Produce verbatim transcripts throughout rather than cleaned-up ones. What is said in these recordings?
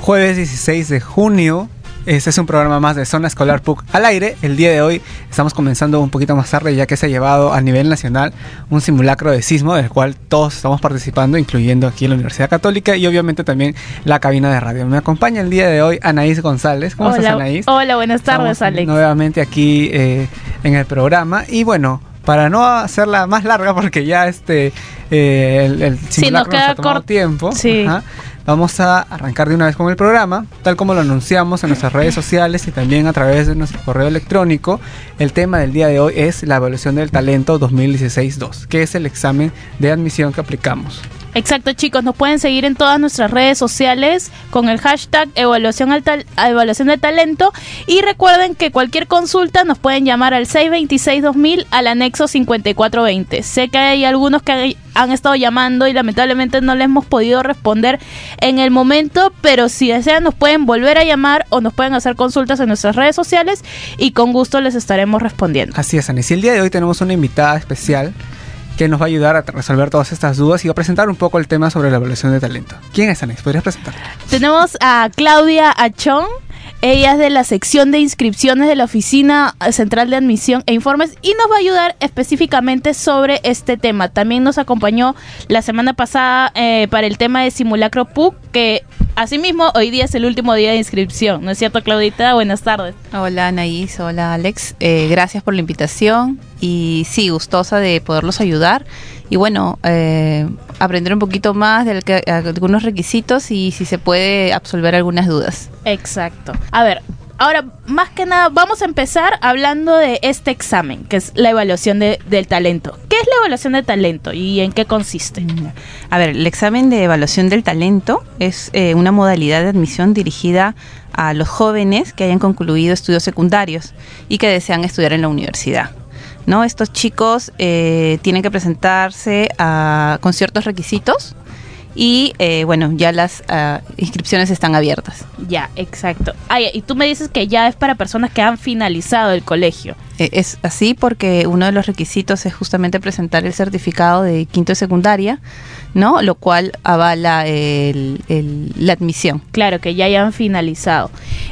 Jueves dieciséis de junio. Este es un programa más de Zona Escolar P U C al aire. El día de hoy estamos comenzando un poquito más tarde, ya que se ha llevado a nivel nacional un simulacro de sismo del cual todos estamos participando, incluyendo aquí en la Universidad Católica y obviamente también la cabina de radio. Me acompaña el día de hoy Anaís González. ¿Cómo Hola, estás, Anaís? Hola, buenas tardes, estamos Alex. Nuevamente aquí eh, en el programa. Y bueno, para no hacerla más larga, porque ya este eh, el, el simulacro sí, nos, queda nos ha tomado cort- tiempo. Sí. Ajá. Vamos a arrancar de una vez con el programa, tal como lo anunciamos en nuestras redes sociales y también a través de nuestro correo electrónico. El tema del día de hoy es la evaluación del talento dos mil dieciséis dos, que es el examen de admisión que aplicamos. Exacto, chicos, nos pueden seguir en todas nuestras redes sociales con el hashtag evaluación, al tal- evaluación de talento, y recuerden que cualquier consulta nos pueden llamar al seis dos seis dos mil al anexo cincuenta y cuatro veinte. Sé que hay algunos que hay, han estado llamando y lamentablemente no les hemos podido responder en el momento, pero si desean nos pueden volver a llamar o nos pueden hacer consultas en nuestras redes sociales y con gusto les estaremos respondiendo. Así es, Anis. Y el día de hoy tenemos una invitada especial que nos va a ayudar a resolver todas estas dudas y a presentar un poco el tema sobre la evaluación de talento. ¿Quién es, Anaís? ¿Podrías presentar? Tenemos a Claudia Achón. Ella es de la sección de inscripciones de la Oficina Central de Admisión e Informes y nos va a ayudar específicamente sobre este tema. También nos acompañó la semana pasada eh, para el tema de simulacro P U C, que asimismo hoy día es el último día de inscripción. ¿No es cierto, Claudita? Buenas tardes. Hola, Anaís. Hola, Alex. Eh, gracias por la invitación y sí, gustosa de poderlos ayudar. Y bueno, eh, aprender un poquito más de que, algunos requisitos y si se puede absolver algunas dudas. Exacto. A ver, ahora más que nada vamos a empezar hablando de este examen, que es la evaluación de, del talento. ¿Qué es la evaluación de talento y en qué consiste? A ver, el examen de evaluación del talento es eh, una modalidad de admisión dirigida a los jóvenes que hayan concluido estudios secundarios y que desean estudiar en la universidad, ¿no? Estos chicos eh, tienen que presentarse a, con ciertos requisitos y eh, bueno, ya las uh, inscripciones están abiertas. Ya, exacto. Ah, y tú me dices que ya es para personas que han finalizado el colegio. Eh, es así porque uno de los requisitos es justamente presentar el certificado de quinto de secundaria, ¿no? Lo cual avala el, el, la admisión. Claro, que ya hayan finalizado.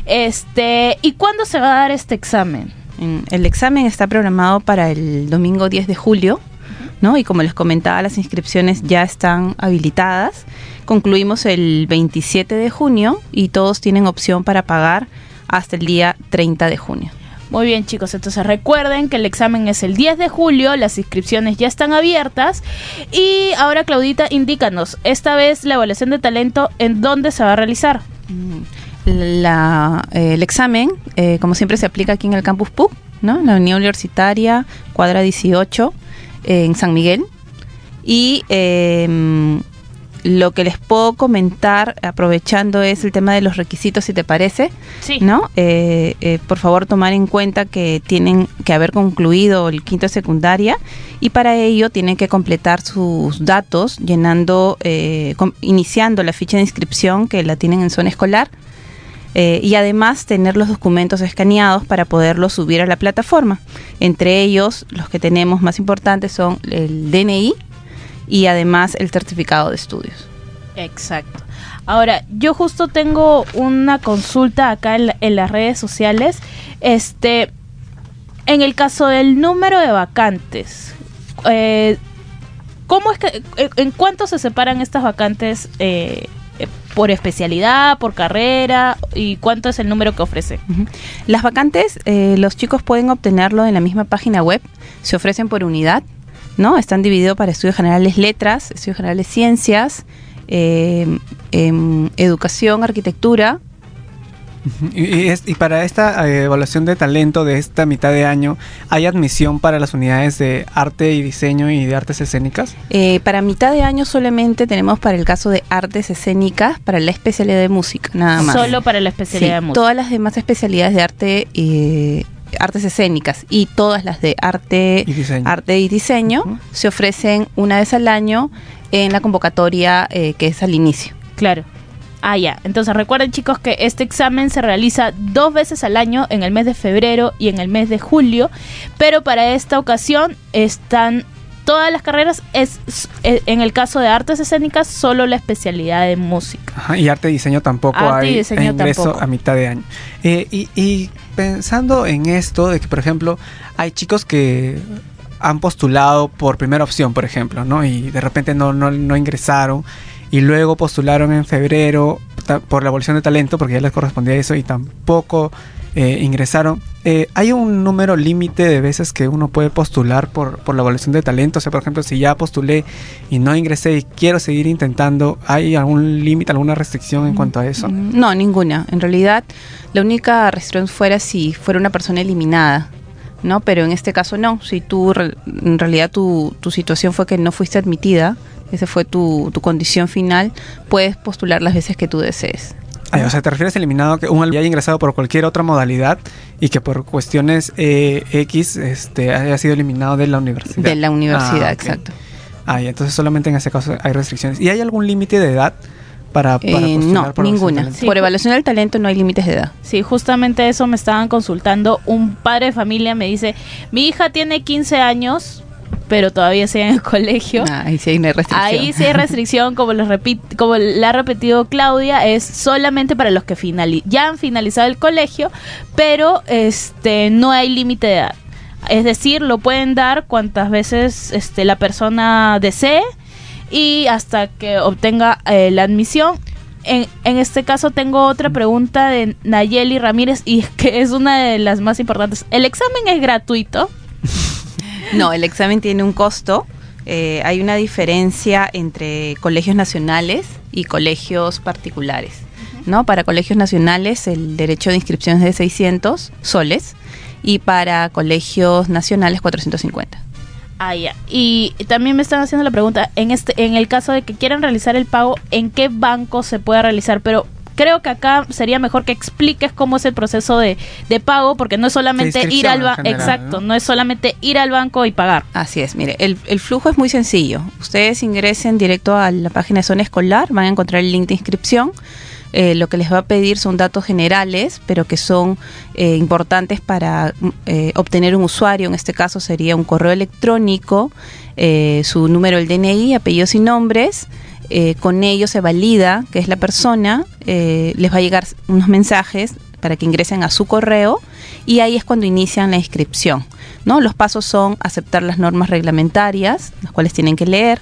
Este, ¿y cuándo se va a dar este examen? El examen está programado para el domingo diez de julio, ¿no? Y como les comentaba, las inscripciones ya están habilitadas. Concluimos el veintisiete de junio y todos tienen opción para pagar hasta el día treinta de junio. Muy bien, chicos, entonces recuerden que el examen es el diez de julio, las inscripciones ya están abiertas. Y ahora, Claudita, indícanos, esta vez la evaluación de talento, ¿en dónde se va a realizar? La, eh, el examen, eh, como siempre, se aplica aquí en el campus P U C, ¿no? En la Unidad Universitaria, cuadra dieciocho, eh, en San Miguel. Y eh, lo que les puedo comentar, aprovechando, es el tema de los requisitos, si te parece. Sí. ¿No? Eh, eh, por favor, tomar en cuenta que tienen que haber concluido el quinto de secundaria y para ello tienen que completar sus datos llenando, eh, com- iniciando la ficha de inscripción que la tienen en zona escolar. Eh, y además tener los documentos escaneados para poderlos subir a la plataforma. Entre ellos, los que tenemos más importantes son el D N I y además el certificado de estudios. Exacto. Ahora, yo justo tengo una consulta acá en, la, en las redes sociales. Este, en el caso del número de vacantes, eh, ¿cómo es que, en cuánto se separan estas vacantes? Eh, por especialidad, por carrera, y cuánto es el número que ofrece. Uh-huh. Las vacantes, eh, los chicos pueden obtenerlo en la misma página web, se ofrecen por unidad, ¿no? Están divididos para estudios generales letras, estudios generales ciencias, eh, eh, educación, arquitectura. Y, y, es, y para esta eh, evaluación de talento de esta mitad de año, ¿hay admisión para las unidades de arte y diseño y de artes escénicas? Eh, para mitad de año solamente tenemos para el caso de artes escénicas, para la especialidad de música, nada más. Solo para la especialidad sí, de música. Todas las demás especialidades de arte, eh, artes escénicas y todas las de arte y diseño, arte y diseño uh-huh. se ofrecen una vez al año en la convocatoria eh, que es al inicio. Claro. Ah, ya. Entonces recuerden, chicos, que este examen se realiza dos veces al año, en el mes de febrero y en el mes de julio, pero para esta ocasión están todas las carreras, es, es en el caso de artes escénicas solo la especialidad de música. Ajá, y arte y diseño tampoco arte hay y diseño ingreso tampoco. a mitad de año. Eh, y, y pensando en esto de que, por ejemplo, hay chicos que han postulado por primera opción, por ejemplo, ¿no? Y de repente no, no, no ingresaron, y luego postularon en febrero ta- por la evolución de talento, porque ya les correspondía eso, y tampoco eh, ingresaron. Eh, ¿Hay un número límite de veces que uno puede postular por, por la evaluación de talento? O sea, por ejemplo, si ya postulé y no ingresé y quiero seguir intentando, ¿hay algún límite, alguna restricción en cuanto a eso? No, ninguna. En realidad, la única restricción fuera si fuera una persona eliminada, ¿no? Pero en este caso no. Si tú, re- en realidad tu, tu situación fue que no fuiste admitida, esa fue tu, tu condición final, puedes postular las veces que tú desees. Ay, o sea, ¿te refieres a eliminado que un alumno haya ingresado por cualquier otra modalidad y que por cuestiones eh, X este, haya sido eliminado de la universidad? De la universidad, Ah, ok. exacto. Ah, y entonces solamente en ese caso hay restricciones. ¿Y hay algún límite de edad para, para Eh, postular no, por evaluación de ninguna. talento? Sí, Por ju- evaluación del talento no hay límites de edad. Sí, justamente eso me estaban consultando. Un padre de familia me dice, mi hija tiene quince años, pero todavía sigue en el colegio. Ah, ahí sí hay una restricción. Ahí sí hay restricción, como, lo repit- como la ha repetido Claudia, es solamente para los que finali- ya han finalizado el colegio, pero este no hay límite de edad. Es decir, lo pueden dar cuantas veces este, la persona desee y hasta que obtenga eh, la admisión. En, en este caso tengo otra pregunta de Nayeli Ramírez y que es una de las más importantes. ¿El examen es gratuito? No, el examen tiene un costo. Eh, hay una diferencia entre colegios nacionales y colegios particulares, ¿no? Para colegios nacionales el derecho de inscripción es de seiscientos soles y para colegios nacionales cuatrocientos cincuenta. Ah, ya. Y también me están haciendo la pregunta, en este, en el caso de que quieran realizar el pago, ¿en qué banco se puede realizar? Pero creo que acá sería mejor que expliques cómo es el proceso de, de pago, porque no es solamente De ir al inscripción en banco, general, exacto, ¿no? ¿no? es solamente ir al banco y pagar. Así es, mire, el, el flujo es muy sencillo. Ustedes ingresen directo a la página de Zona Escolar, van a encontrar el link de inscripción. Eh, lo que les va a pedir son datos generales, pero que son eh, importantes para eh, obtener un usuario. En este caso sería un correo electrónico, eh, su número del D N I, apellidos y nombres. Eh, con ello se valida que es la persona, eh, les va a llegar unos mensajes para que ingresen a su correo y ahí es cuando inician la inscripción, ¿no? Los pasos son aceptar las normas reglamentarias, las cuales tienen que leer.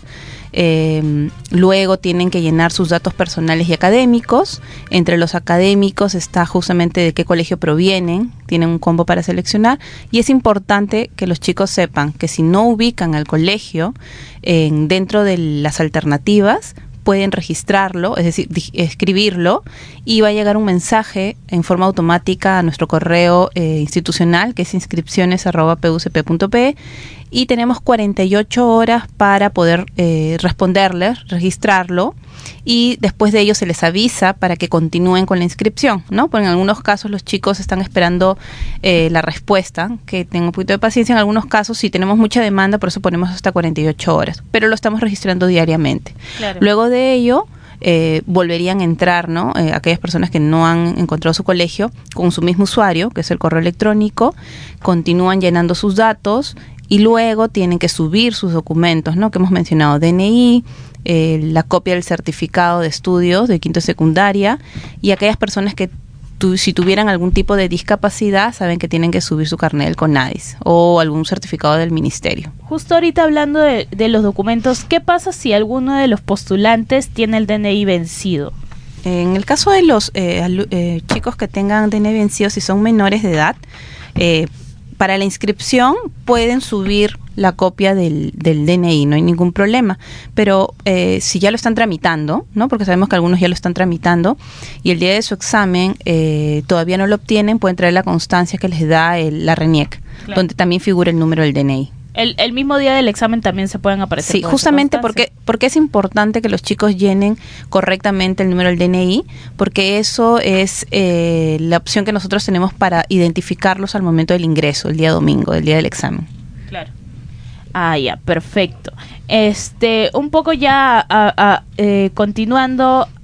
Eh, luego tienen que llenar sus datos personales y académicos. Entre los académicos está justamente de qué colegio provienen, tienen un combo para seleccionar y es importante que los chicos sepan que si no ubican al colegio eh, dentro de las alternativas pueden registrarlo, es decir, di- escribirlo y va a llegar un mensaje en forma automática a nuestro correo eh, institucional que es inscripciones arroba p u c p punto p y tenemos cuarenta y ocho horas para poder eh, responderles, registrarlo y después de ello se les avisa para que continúen con la inscripción, ¿no? Porque en algunos casos los chicos están esperando eh, la respuesta, que tengan un poquito de paciencia. En algunos casos si tenemos mucha demanda, por eso ponemos hasta cuarenta y ocho horas, pero lo estamos registrando diariamente. Claro. Luego de ello eh, volverían a entrar, ¿no? Eh, aquellas personas que no han encontrado su colegio con su mismo usuario, que es el correo electrónico, continúan llenando sus datos y luego tienen que subir sus documentos, ¿no? Que hemos mencionado, D N I, eh, la copia del certificado de estudios de quinto secundaria y aquellas personas que tu, si tuvieran algún tipo de discapacidad saben que tienen que subir su carnet del CONADIS o algún certificado del ministerio. Justo ahorita hablando de, de los documentos, ¿qué pasa si alguno de los postulantes tiene el D N I vencido? En el caso de los eh, alu- eh, chicos que tengan D N I vencido, si son menores de edad, eh, para la inscripción pueden subir la copia del, del D N I, no hay ningún problema, pero eh, si ya lo están tramitando, ¿no? Porque sabemos que algunos ya lo están tramitando y el día de su examen eh, todavía no lo obtienen, pueden traer la constancia que les da el, la RENIEC, Claro. donde también figura el número del D N I. El, el mismo día del examen también se pueden aparecer. Sí, con esa justamente constancia. porque, porque es importante que los chicos llenen correctamente el número del D N I, porque eso es eh, la opción que nosotros tenemos para identificarlos al momento del ingreso, el día domingo, el día del examen. Claro. Ah, ya, perfecto. Este, un poco ya a- a- eh, continuando,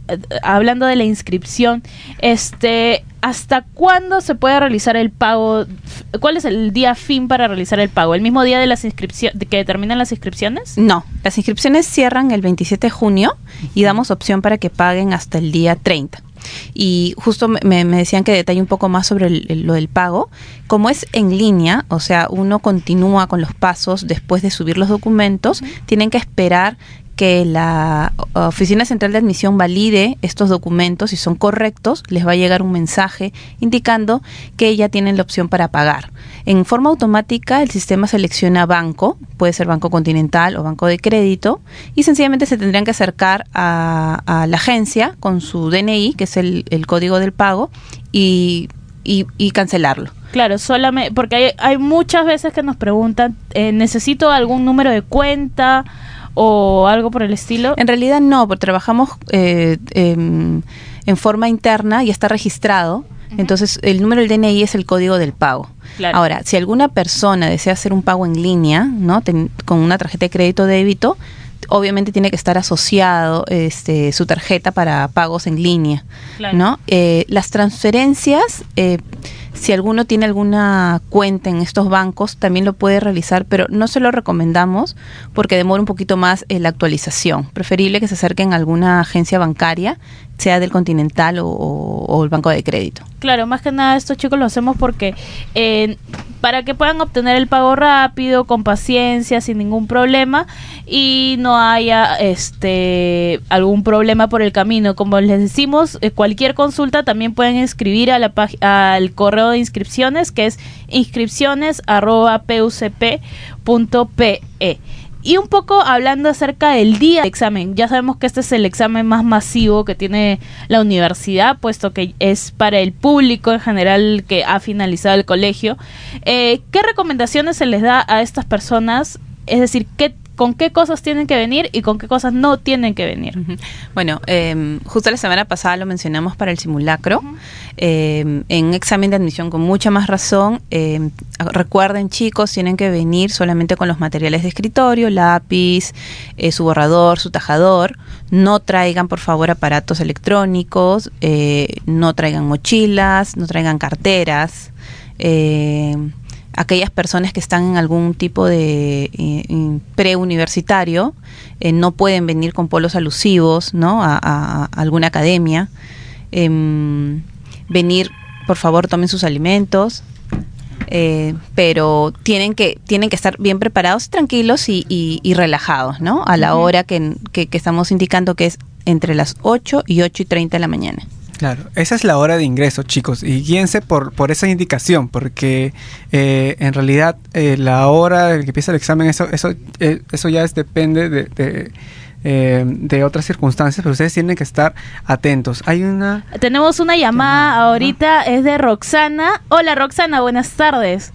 eh, hablando de la inscripción, este, ¿hasta cuándo se puede realizar el pago? ¿Cuál es el día fin para realizar el pago? ¿El mismo día de las inscripciones, de que terminan las inscripciones? No, las inscripciones cierran el veintisiete de junio y damos opción para que paguen hasta el día treinta. Y justo me, me decían que detalle un poco más sobre el, el, lo del pago. Como es en línea, o sea, uno continúa con los pasos después de subir los documentos, uh-huh. tienen que esperar que la Oficina Central de Admisión valide estos documentos. Si son correctos, les va a llegar un mensaje indicando que ya tienen la opción para pagar. En forma automática, el sistema selecciona banco, puede ser Banco Continental o Banco de Crédito, y sencillamente se tendrían que acercar a, a la agencia con su D N I, que es el, el código del pago, y, y, y cancelarlo. Claro, solamente porque hay, hay muchas veces que nos preguntan, eh, ¿necesito algún número de cuenta o algo por el estilo? En realidad no, porque trabajamos eh, eh, en forma interna y está registrado. Uh-huh. Entonces el número del D N I es el código del pago. Claro. Ahora, si alguna persona desea hacer un pago en línea, ¿no? Ten, con una tarjeta de crédito o débito, obviamente tiene que estar asociado este, su tarjeta para pagos en línea, claro. ¿no? Eh, las transferencias, eh, si alguno tiene alguna cuenta en estos bancos, también lo puede realizar, pero no se lo recomendamos porque demora un poquito más eh, la actualización. Preferible que se acerquen a alguna agencia bancaria, sea del Continental o, o, o el Banco de Crédito. Claro, más que nada estos chicos lo hacemos porque eh, para que puedan obtener el pago rápido, con paciencia, sin ningún problema, y no haya este algún problema por el camino. Como les decimos, eh, cualquier consulta también pueden escribir a la pag- al correo de inscripciones, que es inscripciones arroba p u c p punto p e. Y un poco hablando acerca del día de examen, ya sabemos que este es el examen más masivo que tiene la universidad, puesto que es para el público en general que ha finalizado el colegio. Eh, ¿Qué recomendaciones se les da a estas personas? Es decir, ¿qué con qué cosas tienen que venir y con qué cosas no tienen que venir? Uh-huh. Bueno, eh, justo la semana pasada lo mencionamos para el simulacro. Uh-huh. Eh, en examen de admisión con mucha más razón. Eh, recuerden, chicos, tienen que venir solamente con los materiales de escritorio, lápiz, eh, su borrador, su tajador. No traigan, por favor, aparatos electrónicos, eh, no traigan mochilas, no traigan carteras. Eh, aquellas personas que están en algún tipo de eh, preuniversitario eh, no pueden venir con polos alusivos, ¿no? a, a, a alguna academia. Eh, venir, por favor, tomen sus alimentos, eh, pero tienen que tienen que estar bien preparados, tranquilos y, y, y relajados, ¿no? A la uh-huh. hora que, que, que estamos indicando, que es entre las ocho y ocho y treinta de la mañana. Claro, esa es la hora de ingreso, chicos, y guíense por, por esa indicación, porque eh, en realidad eh, la hora en que empieza el examen, eso eso eh, eso ya es, depende de, de, eh, de otras circunstancias, pero ustedes tienen que estar atentos. Hay una... Tenemos una llamada llamada. ahorita, es de Roxana. Hola, Roxana, buenas tardes.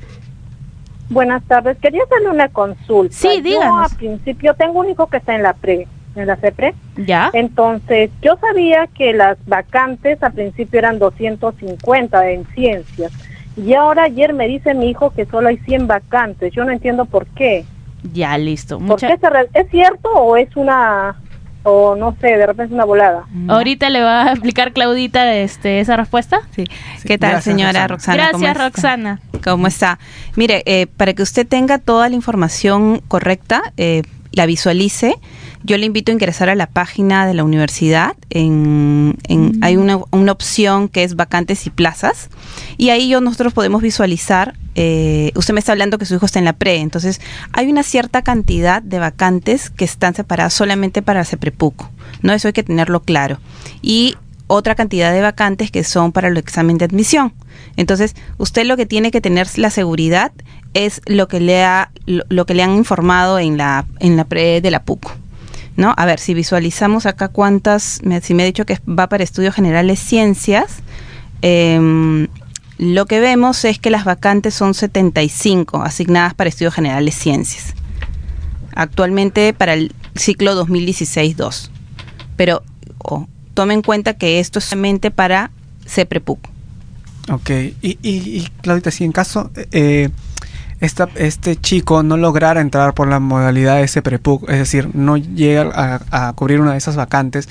Buenas tardes, quería hacerle una consulta. Sí, díganos. Yo a principio tengo un hijo que está en la pre, en la CEPRE. Ya. Entonces, yo sabía que las vacantes al principio eran doscientos cincuenta en ciencias. Y ahora ayer me dice mi hijo que solo hay cien vacantes. Yo no entiendo por qué. Ya, listo. Mucha... ¿Por qué se re... ¿Es cierto o es una... o no sé, de repente es una volada? Mm. Ahorita le va a explicar Claudita este, esa respuesta. Sí. sí. ¿Qué tal, Gracias, señora Roxana? Gracias, ¿Cómo Roxana. Está? ¿Cómo está? Mire, eh, para que usted tenga toda la información correcta, eh, la visualice, yo le invito a ingresar a la página de la universidad. En, en, mm. Hay una, una opción que es vacantes y plazas, y ahí yo, nosotros podemos visualizar. Eh, usted me está hablando que su hijo está en la pre, entonces hay una cierta cantidad de vacantes que están separadas solamente para CEPREPUC, ¿no? Eso hay que tenerlo claro. Y otra cantidad de vacantes que son para el examen de admisión. Entonces, usted lo que tiene que tener la seguridad es lo que le ha, lo, lo que le han informado en la en la pre de la P U C, ¿no? A ver, si visualizamos acá cuántas, me, si me ha dicho que va para estudios generales ciencias, eh, lo que vemos es que las vacantes son setenta y cinco asignadas para estudios generales ciencias, actualmente para el ciclo dos mil dieciséis dos. Pero oh, tomen en cuenta que esto es solamente para CEPREPUC. Ok, y, y, y Claudita, si en caso eh, esta, este chico no lograra entrar por la modalidad de CEPREPUC, es decir, no llega a, a cubrir una de esas vacantes,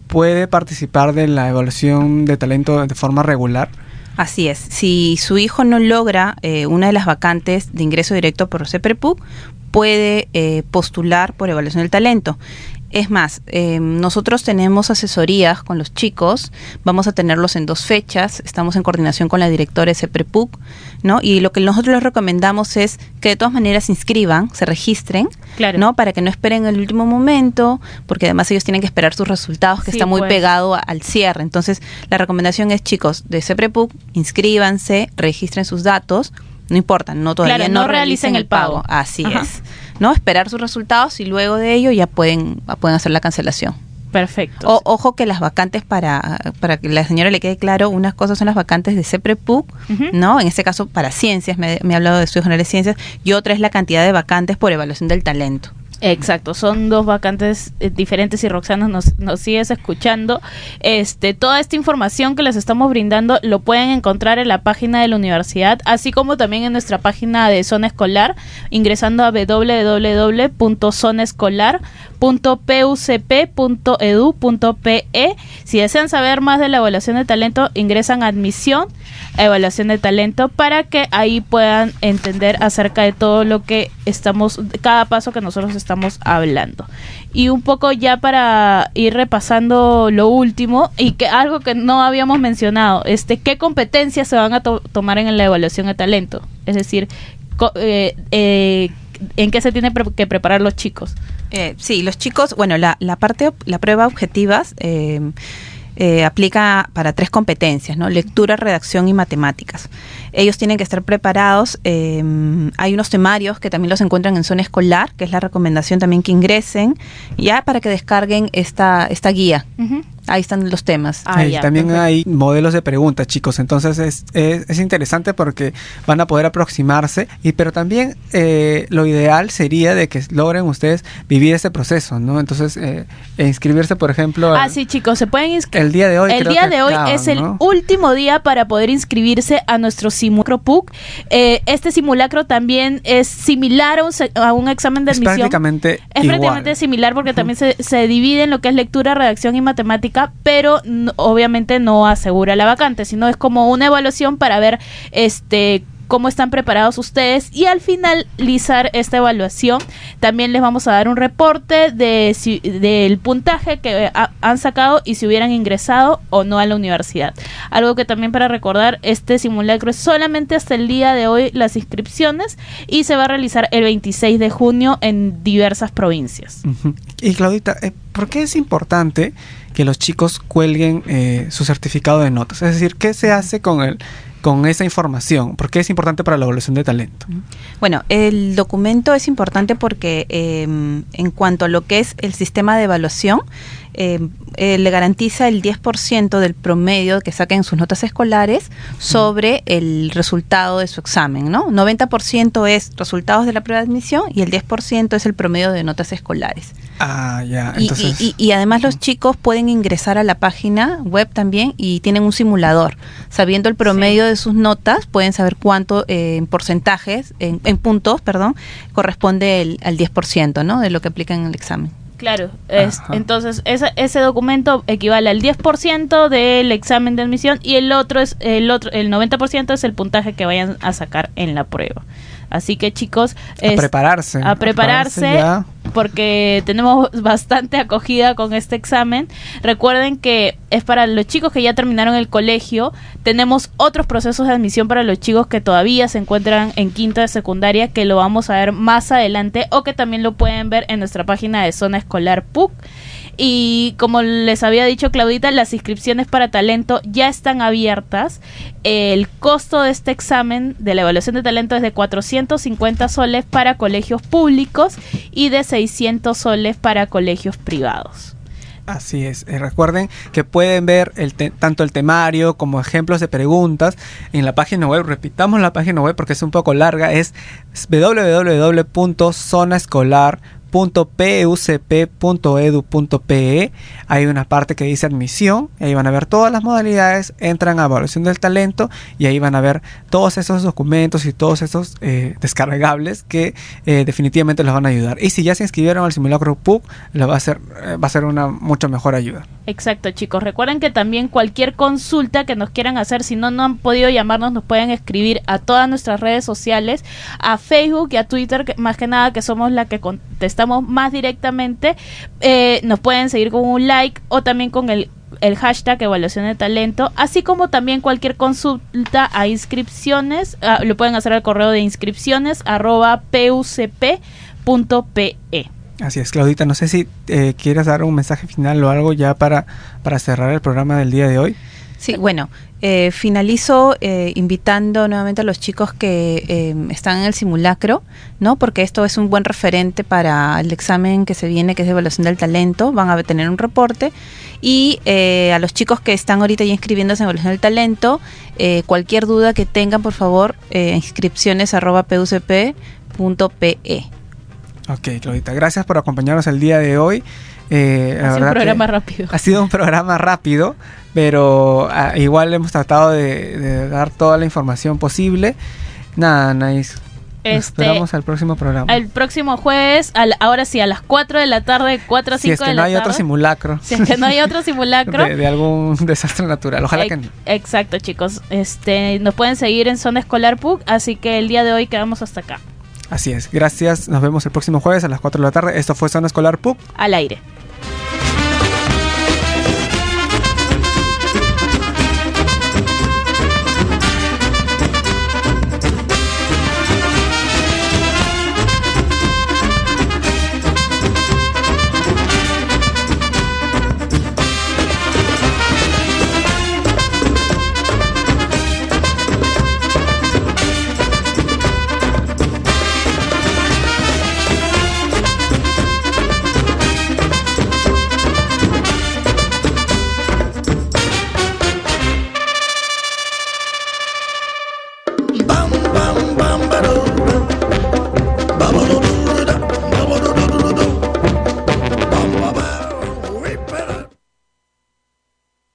puede participar de la evaluación de talento de forma regular? Así es. Si su hijo no logra eh, una de las vacantes de ingreso directo por CEPREPUC, puede eh, postular por evaluación del talento. Es más, eh, nosotros tenemos asesorías con los chicos, vamos a tenerlos en dos fechas, estamos en coordinación con la directora de CEPREPUC, ¿no? Y lo que nosotros les recomendamos es que de todas maneras se inscriban, se registren, Claro. ¿no? Para que no esperen el último momento, porque además ellos tienen que esperar sus resultados, que Sí, está muy pues. pegado a- al cierre. Entonces, la recomendación es, chicos, de CEPREPUC, inscríbanse, registren sus datos, no importa, no todavía Claro, no, no realicen el pago. Así Ajá. es, ¿no? Esperar sus resultados y luego de ello ya pueden, pueden hacer la cancelación. Perfecto. O, ojo que las vacantes, para, para que la señora le quede claro, unas cosas son las vacantes de CEPREPUC, Ujú. ¿no? En este caso para ciencias, me, me ha hablado de estudios generales de ciencias, y otra es la cantidad de vacantes por evaluación del talento. Exacto, son dos vacantes eh, diferentes y Roxana nos, nos sigues escuchando. Este, toda esta información que les estamos brindando lo pueden encontrar en la página de la universidad, así como también en nuestra página de Zona Escolar, ingresando a doble u doble u doble u punto zona escolar punto p u c p punto e d u punto p e. Si desean saber más de la evaluación de talento, ingresan a admisión, a evaluación de talento, para que ahí puedan entender acerca de todo lo que estamos, cada paso que nosotros estamos hablando. Y un poco ya para ir repasando lo último, y que algo que no habíamos mencionado, este, ¿qué competencias se van a to- tomar en la evaluación de talento? Es decir, co- eh, eh, ¿en qué se tienen pre- que preparar los chicos? Eh, sí, los chicos, bueno, la, la parte, la prueba objetivas eh, eh, aplica para tres competencias, ¿no? Lectura, redacción y matemáticas. Ellos tienen que estar preparados. Eh, hay unos temarios que también los encuentran en Zona Escolar, que es la recomendación también que ingresen, ya para que descarguen esta, esta guía. Ujú. Ahí están los temas. Ah, Eh, ya, también perfecto. hay modelos de preguntas, chicos. Entonces es, es, es interesante porque van a poder aproximarse. Y pero también eh, lo ideal sería de que logren ustedes vivir este proceso, ¿no? Entonces eh, e inscribirse, por ejemplo, Ah, el, sí, chicos, se pueden inscribir. el día de hoy. El creo día que de hoy acaban, es el ¿no? último día para poder inscribirse a nuestro simulacro P U C. Eh, este simulacro también es similar a un, se- a un examen de Es admisión. prácticamente Es igual. prácticamente similar porque también se, se divide en lo que es lectura, redacción y matemática, pero n- obviamente no asegura la vacante, sino es como una evaluación para ver este cómo están preparados ustedes, y al finalizar esta evaluación también les vamos a dar un reporte de si- del puntaje que ha- han sacado y si hubieran ingresado o no a la universidad. Algo que también para recordar, este simulacro es solamente hasta el día de hoy las inscripciones, y se va a realizar el veintiséis de junio en diversas provincias. Ujú. Y Claudita, eh, ¿por qué es importante que los chicos cuelguen eh, su certificado de notas? Es decir, ¿qué se hace con el con esa información? ¿Por qué es importante para la evaluación de talento? Bueno, el documento es importante porque eh, en cuanto a lo que es el sistema de evaluación, eh, eh, le garantiza el diez por ciento del promedio que saquen sus notas escolares sobre el resultado de su examen, ¿no? noventa por ciento es resultados de la prueba de admisión y el diez por ciento es el promedio de notas escolares. Ah, ya. Y, Entonces, y- y- y además los chicos pueden ingresar a la página web también y tienen un simulador. Sabiendo el promedio de sus notas, pueden saber cuánto eh, en porcentajes, en, en puntos, perdón, corresponde el, al diez por ciento, ¿no? De lo que aplican en el examen. Claro, es- Ajá. entonces ese, ese documento equivale al diez por ciento del examen de admisión, y el otro es el otro el noventa por ciento es el puntaje que vayan a sacar en la prueba. Así que, chicos, a es- prepararse. a prepararse, ya. porque tenemos bastante acogida con este examen. Recuerden que es para los chicos que ya terminaron el colegio. Tenemos otros procesos de admisión para los chicos que todavía se encuentran en quinto de secundaria, que lo vamos a ver más adelante, o que también lo pueden ver en nuestra página de Zona Escolar P U C. Y como les había dicho Claudita, las inscripciones para talento ya están abiertas. El costo de este examen de la evaluación de talento es de cuatrocientos cincuenta soles para colegios públicos y de seiscientos soles para colegios privados. Así es. Eh, recuerden que pueden ver el te- tanto el temario como ejemplos de preguntas en la página web. Repitamos la página web porque es un poco larga. Es doble u doble u doble u punto zona escolar punto p u c p punto e d u punto p e. Hay una parte que dice admisión, y ahí van a ver todas las modalidades, entran a evaluación del talento y ahí van a ver todos esos documentos y todos esos eh, descargables que eh, definitivamente les van a ayudar. Y si ya se inscribieron al simulacro P U C, les va a ser, eh, va a ser una mucho mejor ayuda. Exacto, chicos. Recuerden que también cualquier consulta que nos quieran hacer, si no, no han podido llamarnos, nos pueden escribir a todas nuestras redes sociales, a Facebook y a Twitter, que, más que nada, que somos la que contestamos más directamente. Eh, nos pueden seguir con un like o también con el, el hashtag evaluación de talento, así como también cualquier consulta a inscripciones, uh, lo pueden hacer al correo de inscripciones arroba pucp punto pe. Así es, Claudita, no sé si eh, quieres dar un mensaje final o algo ya para, para cerrar el programa del día de hoy. Sí, bueno, eh, finalizo eh, invitando nuevamente a los chicos que eh, están en el simulacro, ¿no? Porque esto es un buen referente para el examen que se viene, que es de evaluación del talento. Van a tener un reporte. Y eh, a los chicos que están ahorita ya inscribiéndose en evaluación del talento, eh, cualquier duda que tengan, por favor, eh, inscripciones arroba pucp punto pe. Ok, Claudita, gracias por acompañarnos el día de hoy. Eh, ha sido un programa rápido. Ha sido un programa rápido, pero uh, igual hemos tratado de, de dar toda la información posible. Nada, Anaís. Este, esperamos al próximo programa. El próximo jueves, al, ahora sí, a las cuatro de la tarde, cuatro a cinco de la tarde. Si es que no hay otro simulacro. Si es que no hay otro simulacro. de, de algún desastre natural, ojalá e- que no. Exacto, chicos. Este, nos pueden seguir en Zona Escolar P U C, así que el día de hoy quedamos hasta acá. Así es, gracias, nos vemos el próximo jueves a las cuatro de la tarde. Esto fue Zona Escolar P U C al aire.